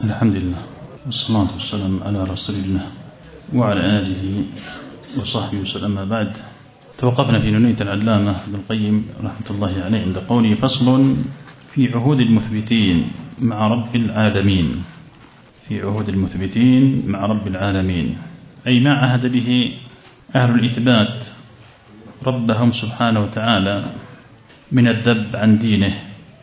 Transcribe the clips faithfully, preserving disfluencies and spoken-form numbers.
الحمد لله والصلاة والسلام على رسول الله وعلى آله وصحبه وسلم. ما بعد، توقفنا في نونية العلامة ابن القيم رحمة الله عليه عند قوله: فصل في عهود المثبتين مع رب العالمين. في عهود المثبتين مع رب العالمين، أي ما عهد به أهل الإثبات ربهم سبحانه وتعالى من الذب عن دينه،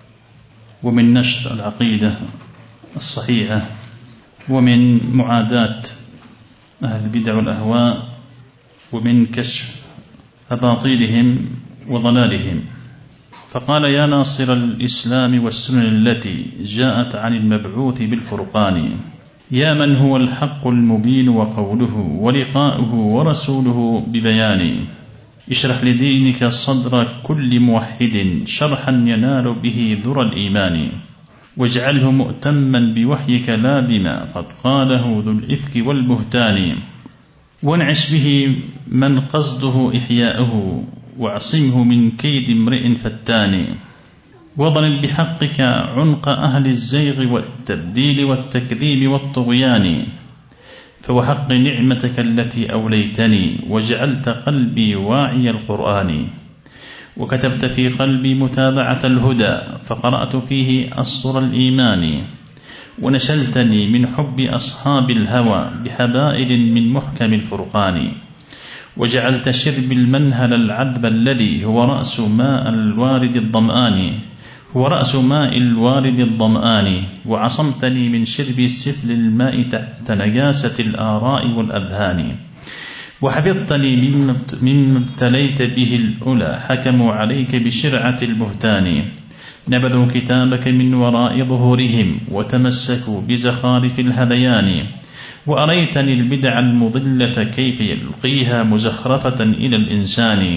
ومن نشر العقيدة الصحيحة، ومن معاداة أهل البدع والأهواء، ومن كشف أباطيلهم وضلالهم. فقال: يا ناصر الإسلام والسنن التي جاءت عن المبعوث بالفرقان، يا من هو الحق المبين وقوله ولقاؤه ورسوله ببيان، اشرح لدينك صدر كل موحد شرحا ينال به ذرى الإيمان، واجعله مؤتما بوحيك لا بما قد قاله ذو الإفك والبهتان، وانعش به من قصده إحياؤه، واعصمه من كيد امرئ فتان، وضلل بحقك عنق أهل الزيغ والتبديل والتكذيب والطغيان، فوحق نعمتك التي أوليتني وجعلت قلبي واعي القرآن، وكتبت في قلبي متابعة الهدى فقرأت فيه أسطر الإيمان، ونشلتني من حب أصحاب الهوى بحبائل من محكم الفرقان، وجعلت شرب المنهل العذب الذي هو رأس ماء الوارد الظمآن هو رأس ماء الوارد الظمآن وعصمتني من شرب السفل الماء تحت نجاسة الآراء والأذهان، وحفظتني مما ابتليت به الأولى حكموا عليك بشرعة البهتان، نبذوا كتابك من وراء ظهورهم وتمسكوا بزخارف الهذيان، وأريتني البدع المضلة كيف يلقيها مزخرفة إلى الإنسان،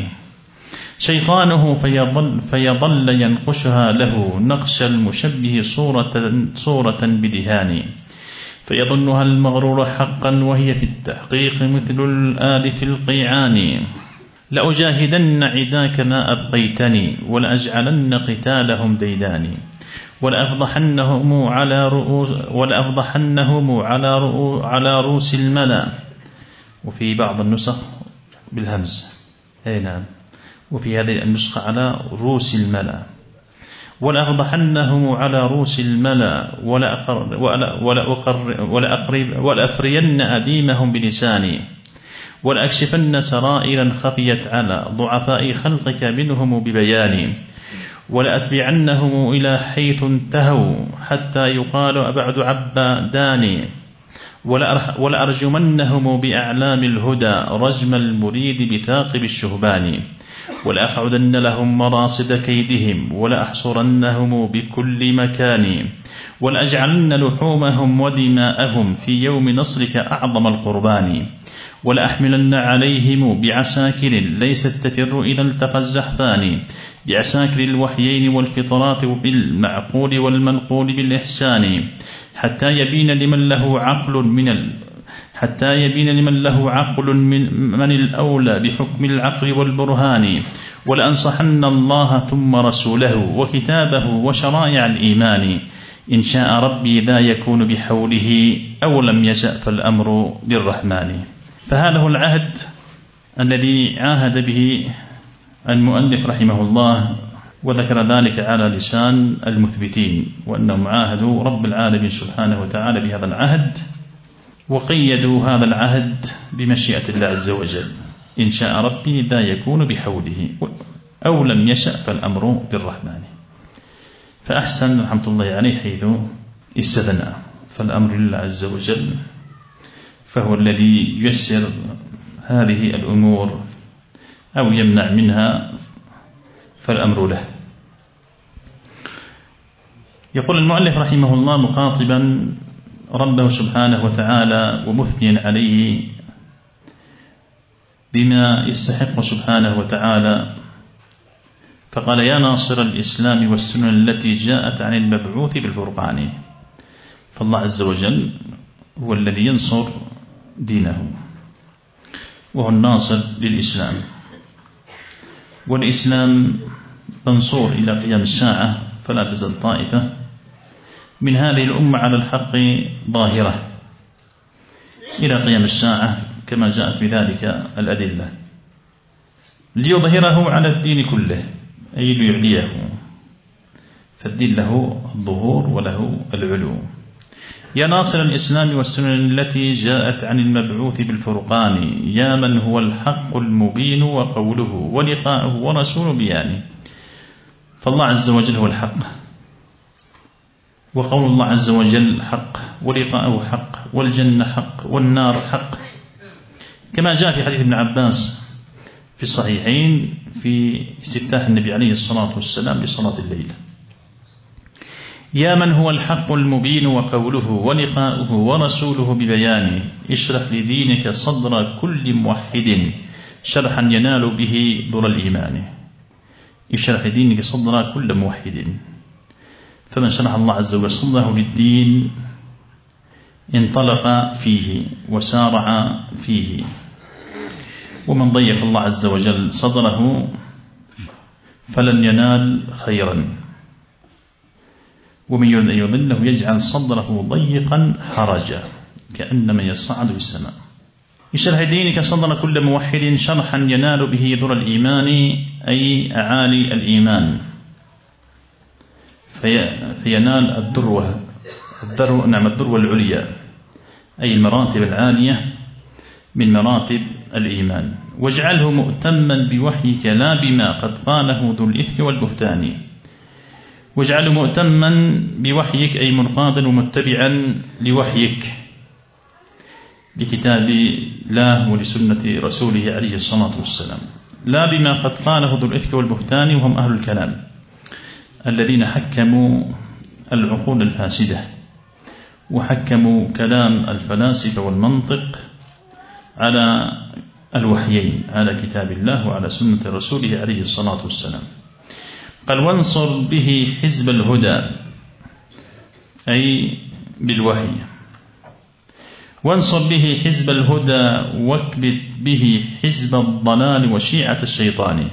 شيطانه فيظل, فيظل ينقشها له نقش المشبه صورة, صورة بدهان، فيظنها المغرور حقا وهي في التحقيق مثل الآل في القيعان، لأجاهدن عداك ما أبقيتني ولأجعلن قتالهم ديداني، ولأفضحنهم على رؤوس ولأفضحنهم على رؤوس على رؤوس الملا، وفي بعض النسخ بالهمز، أي نعم، وفي هذه النسخة على رؤوس الملا، ولأفضحنهم على رؤوس الملا ولأقرين أديمهم بلساني، ولأكشفن سرائرا خفيت على ضعفاء خلقك منهم ببياني، ولأتبعنهم إلى حيث انتهوا حتى يقال أبعد عباداني، ولأرجمنهم بأعلام الهدى رجم المريد بثاقب الشهبان، ولأقعدن لهم مراصد كيدهم ولأحصرنهم بكل مكان، ولأجعلن لحومهم ودماءهم في يوم نصرك أعظم القربان، ولأحملن عليهم بعساكر ليست تفر إذا التقى الزحفان، بعساكر الوحيين والفطرات بالمعقول والمنقول بالإحسان، حتى يبين لمن له عقل من ال... حتى يبين لمن له عقل من من الأولى بحكم العقل والبرهان، ولأنصحن الله ثم رسوله وكتابه وشرائع الإيمان، إن شاء ربي ذا يكون بحوله أو لم يشأ فالأمر للرحمن. فهذا هو العهد الذي عاهد به المؤلف رحمه الله، وذكر ذلك على لسان المثبتين، وأنهم عاهدوا رب العالمين سبحانه وتعالى بهذا العهد، وقيدوا هذا العهد بمشيئة الله عز وجل، إن شاء ربي ذا يكون بحوله أو لم يشأ فالأمر للرحمن. فأحسن رحمة الله عليه حيث استثنى، فالأمر لله عز وجل، فهو الذي ييسر هذه الأمور أو يمنع منها، فالأمر له. يقول المؤلف رحمه الله مخاطبا ربه سبحانه وتعالى ومثنيا عليه بما يستحق سبحانه وتعالى، فقال: يا ناصر الإسلام والسنن التي جاءت عن المبعوث بالفرقان. فالله عز وجل هو الذي ينصر دينه، وهو الناصر للإسلام، والإسلام منصور إلى قيام الساعة، فلا تزال طائفة من هذه الأمة على الحق ظاهرة إلى قيام الساعة كما جاءت بذلك الأدلة، ليظهره على الدين كله أي ليعليه، فالدين له الظهور وله العلو. يا ناصر الإسلام والسنن التي جاءت عن المبعوث بالفرقان، يا من هو الحق المبين وقوله ولقاؤه ورسول بيانه. فالله عز وجل هو الحق، وقول الله عز وجل حق، ولقاؤه حق، والجنة حق، والنار حق، كما جاء في حديث ابن عباس في الصحيحين في استفتاح النبي عليه الصلاة والسلام لصلاة الليل. يا من هو الحق المبين وقوله ولقاؤه ورسوله ببيانه، اشرح لدينك صدر كل موحد شرحا ينال به ذر الإيمان. اشرح لدينك صدر كل موحد، فمن شرح الله عز وجل صدره للدين انطلق فيه وسارع فيه، ومن ضيق الله عز وجل صدره فلن ينال خيرا، ومن يريد أن يضله يجعل صدره ضيقا حرجا كأنما يصعد في السماء. اشرح دينك صدر كل موحد شرحا ينال به ذر الإيمان أي أعالي الإيمان، في فينال الذروة الذروة نعم الذروة العليا أي المراتب العالية من مراتب الإيمان. واجعله مؤتما بوحيك لا بما قد قاله ذو الإفك والبهتان. واجعله مؤتما بوحيك أي منقادا ومتبعا لوحيك، لكتاب الله ولسنة رسوله عليه الصلاة والسلام، لا بما قد قاله ذو الإفك والبهتان، وهم أهل الكلام الذين حكموا العقول الفاسدة وحكموا كلام الفلاسفة والمنطق على الوحيين، على كتاب الله وعلى سنة رسوله عليه الصلاة والسلام. قال وانصر به حزب الهدى أي بالوحي، وانصر به حزب الهدى واكبت به حزب الضلال وشيعة الشيطان.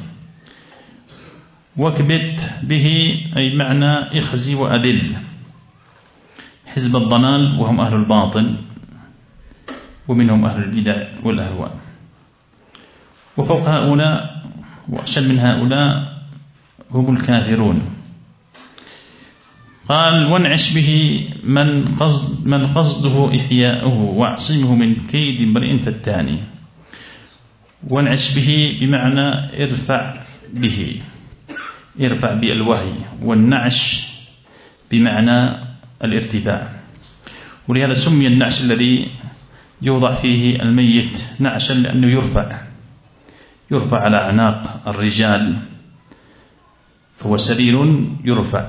واكبت به أي معنى اخزي وأذل حزب الضلال وهم أهل الباطل، ومنهم أهل البدع والأهواء، وفوق هؤلاء وأشد من هؤلاء هم الكافرون. قال وانعش به من قصد من قصده إحياؤه واعصمه من كيد امرئ فتان. وانعش به بمعنى ارفع به، ارفع بالوحي، والنعش بمعنى الارتفاع، ولهذا سمي النعش الذي يوضع فيه الميت نعشا لأنه يرفع يرفع على أعناق الرجال، فهو سرير يرفع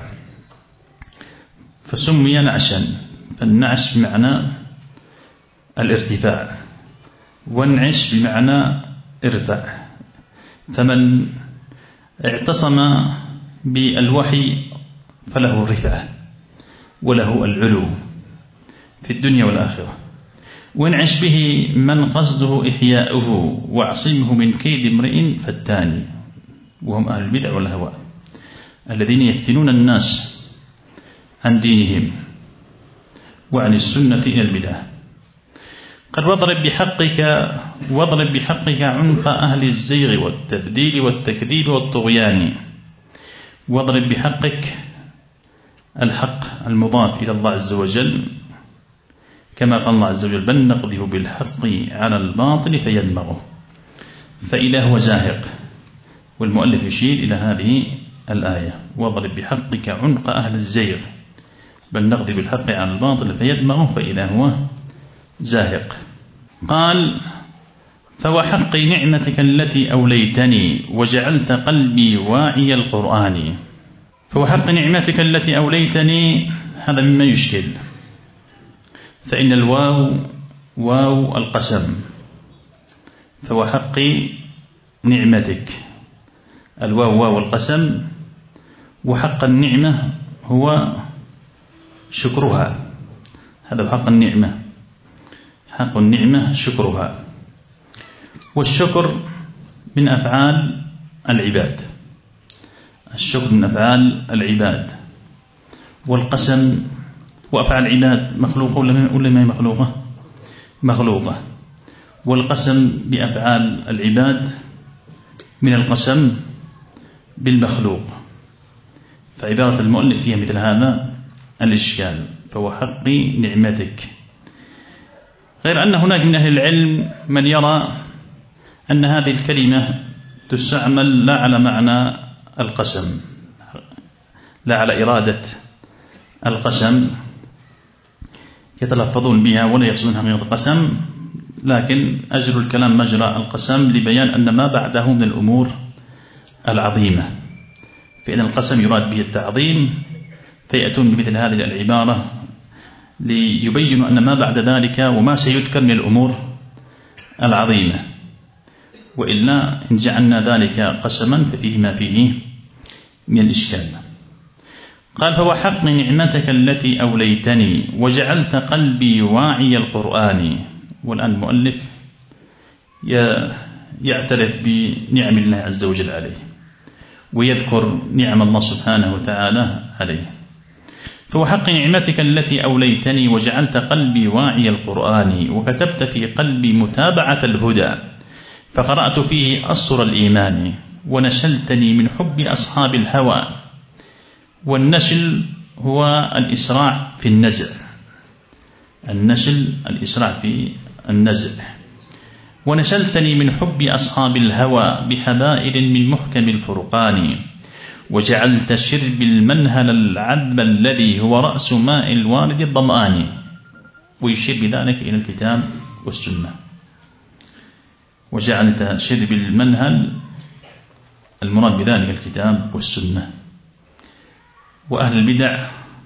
فسمي نعشا. فالنعش بمعنى الارتفاع، وانعش بمعنى ارفع. فمن اعتصم بالوحي فله الرفعة وله العلو في الدنيا والآخرة. وانعش به من قصده إحياؤه واعصمه من كيد امرئ فتان، وهم أهل البدع والهواء الذين يفتنون الناس عن دينهم وعن السنة إلى البدع. قد واضرب بحقك واضرب بحقك عنق أهل الزيغ والتبديل والتكذيب والطغيان. واضرب بحقك الحق المضاف إلى الله عز وجل، كما قال الله عز وجل بل نقذف بالحق على الباطل فيدمغه، فإذا هو زاهق. والمؤلف يشير إلى هذه الآية واضرب بحقك عنق أهل الزيغ بل نقذف بالحق على الباطل فيدمغه فإذا هو زاهق. قال فوحق نعمتك التي أوليتني وجعلت قلبي واعي القرآن. فوحق نعمتك التي أوليتني هذا مما يشكل، فإن الواو واو القسم، فوحق نعمتك الواو واو القسم، وحق النعمة هو شكرها، هذا حق النعمة، حق النعمة شكرها. والشكر من أفعال العباد، الشكر من أفعال العباد. والقسم وأفعال العباد مخلوقة ولا ما هي مخلوقة؟ مخلوقة. والقسم بأفعال العباد من القسم بالمخلوق، فعبارة المؤلف فيها مثل هذا الإشكال، فهو حق نعمتك. غير أن هناك من أهل العلم من يرى أن هذه الكلمة تستعمل لا على معنى القسم، لا على إرادة القسم، يتلفظون بها ولا يقصدون حقيقة القسم، لكن أجر الكلام مجرى القسم لبيان أن ما بعده من الأمور العظيمة، فإن القسم يراد به التعظيم، فيأتون بمثل هذه العبارة ليبينوا أن ما بعد ذلك وما سيذكر من الأمور العظيمة، وإلا إن جعلنا ذلك قسما ففيه ما فيه من الإشكال. قال: فهو حق نعمتك التي أوليتني وجعلت قلبي واعي القرآن. والآن المؤلف يعترف بنعم الله عز وجل عليه، ويذكر نعم الله سبحانه وتعالى عليه. فهو حق نعمتك التي أوليتني وجعلت قلبي واعي القرآن وكتبت في قلبي متابعة الهدى، فقرأت فيه أسطر الإيمان ونشلتني من حب أصحاب الهوى. والنشل هو الإسراع في النزع، النشل الإسراع في النزع. ونشلتني من حب أصحاب الهوى بحبائل من محكم الفرقان، وجعلت شرب المنهل العذب الذي هو رأس ماء الوارد الظمآن. ويشير بذلك إلى الكتاب والسنة. وجعلت شرب المنهل المراد بذلك الكتاب والسنة. وأهل البدع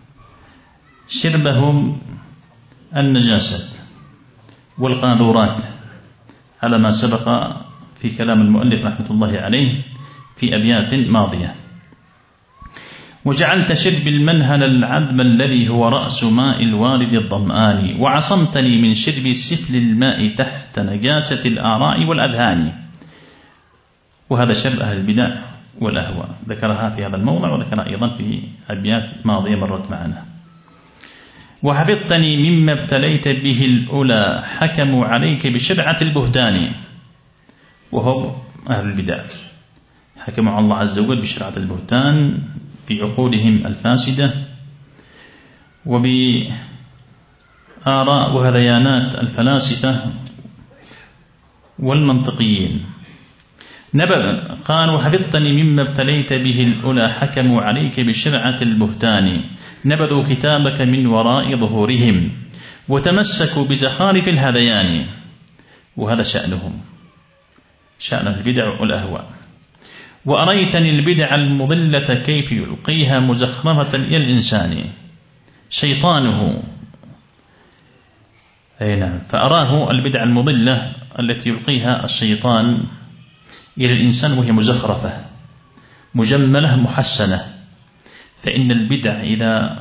شربهم النجاسات والقاذورات على ما سبق في كلام المؤلف رحمة الله عليه في أبيات ماضية. وجعلت شرب المنهل العذب الذي هو رأس ماء الوارد الظمآن، وعصمتني من شرب سفل الماء تحت نجاسة الآراء والأذهان. وهذا شرب أهل البدع والأهواء، ذكرها في هذا الموضع وذكرها أيضا في أبيات ماضية مرت معنا. وحفظتني مما ابتليت به الأولى حكموا عليك بشرعة البهتان. وهم أهل البدع حكموا على الله عز وجل بشرعة البهتان في عقولهم الفاسدة وبآراء وهذيانات الفلاسفة والمنطقيين. نبذ قال: وحفظتني مما ابتليت به الأولى حكموا عليك بشرعة البهتان، نبذوا كتابك من وراء ظهورهم وتمسكوا بزخارف الهذيان. وهذا شأنهم، شأن البدع والأهواء. وأريتني البدع المضلة كيف يلقيها مزخرفة إلى الإنسان شيطانه. أي نعم، فأراه البدع المضلة التي يلقيها الشيطان إلى الإنسان وهي مزخرفة مجملة محسنة. فإن البدع إذا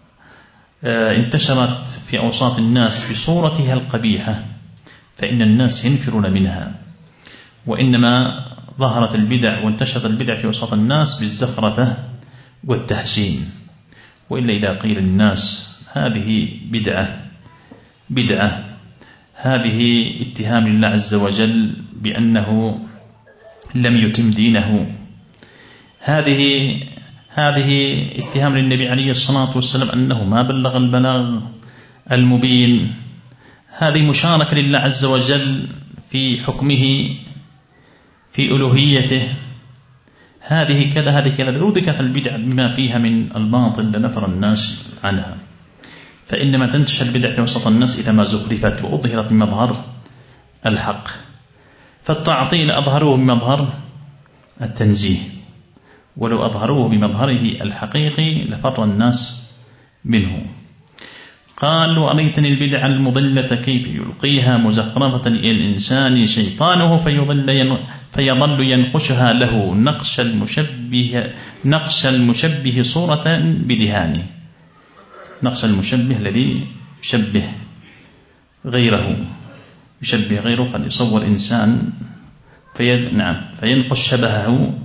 انتشرت في أوساط الناس بصورتها القبيحة فإن الناس ينفرون منها، وإنما ظهرت البدع وانتشرت البدع في وسط الناس بالزخرفة والتحسين. وإلا إذا قيل للناس هذه بدعة بدعة هذه اتهام لله عز وجل بأنه لم يتم دينه، هذه هذه اتهام للنبي عليه الصلاة والسلام أنه ما بلغ البلاغ المبين، هذه مشاركة لله عز وجل في حكمه في ألوهيته، هذه كذا هذه كذا. لو ذكرت البدع بما فيها من الباطل لنفر الناس عنها. فإنما تنتشر البدع في وسط الناس إذا ما زخرفت وأظهرت بمظهر الحق. فالتعطيل أظهروه بمظهر التنزيه، ولو أظهروه بمظهره الحقيقي لفر الناس منه. قال: وأريتني البدع المضلة كيف يلقيها مزخرفة إلى الإنسان شيطانه فيضل ين... فيظل ينقشها له نقش المشبه نقش المشبه صورة بدهانه. نقش المشبه الذي يشبه غيره يشبه غيره قد يصور إنسان في... نعم فينقش شبهه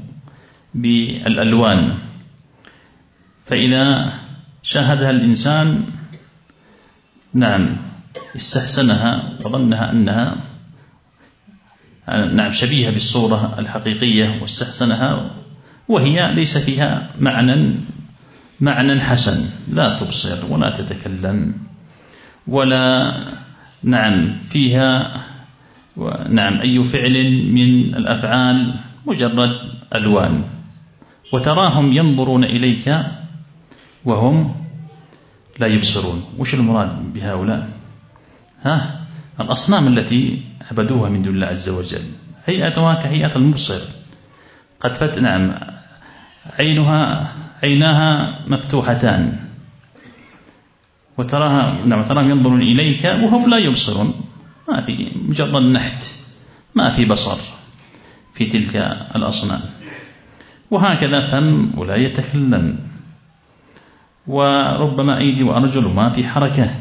بالألوان، فإذا شاهدها الإنسان نعم استحسنها وظنها أنها نعم شبيهة بالصورة الحقيقية واستحسنها، وهي ليس فيها معنى معنى حسن، لا تبصر ولا تتكلم ولا نعم فيها نعم أي فعل من الأفعال، مجرد ألوان، وتراهم ينظرون إليك وهم لا يبصرون. وش المراد بهؤلاء؟ ها الأصنام التي عبدوها من دون الله عز وجل هيئتها كهيئة المبصر، قد فت نعم عينها عيناها مفتوحتان، وتراها نعم تراهم ينظرون إليك وهم لا يبصرون، ما في مجرد نحت، ما في بصر في تلك الأصنام. وهكذا فم ولا يتكلم، وربما أيدي وأرجل وما في حركة،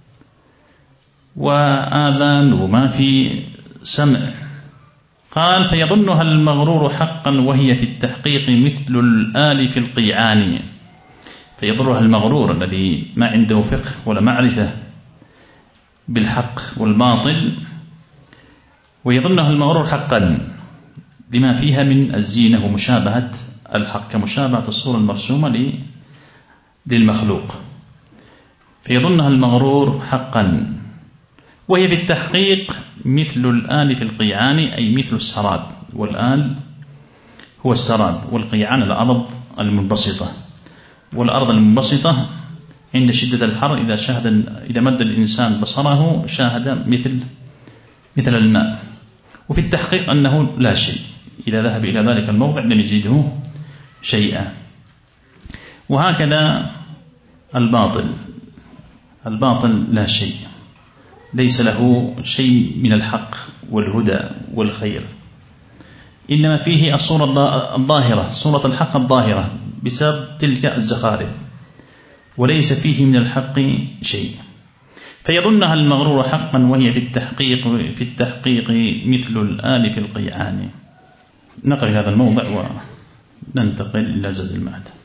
وآذان وما في سمع. قال فيظنها المغرور حقا وهي في التحقيق مثل الآل في القيعان. فيضرها المغرور الذي ما عنده فقه ولا معرفة بالحق والباطل، ويظنها المغرور حقا بما فيها من الزينة ومشابهة الحق، كمشابهة الصورة المرسومة للمخلوق. فيظنها المغرور حقا وهي في التحقيق مثل الآل في القيعان، أي مثل السراب، والآل هو السراب، والقيعان الأرض المنبسطة. والأرض المنبسطة عند شدة الحر إذا شاهد إذا مد الإنسان بصره شاهد مثل مثل الماء. وفي التحقيق أنه لا شيء، إذا ذهب إلى ذلك الموضع لم يجده شيئا. وهكذا الباطل، الباطل لا شيء، ليس له شيء من الحق والهدى والخير، إنما فيه الصورة الظاهرة، صورة الحق الظاهرة بسبب تلك الزخارف، وليس فيه من الحق شيء. فيظنها المغرور حقا وهي في التحقيق في التحقيق مثل الآل في القيعان. نقل هذا الموضع وننتقل إلى زاد المعاد.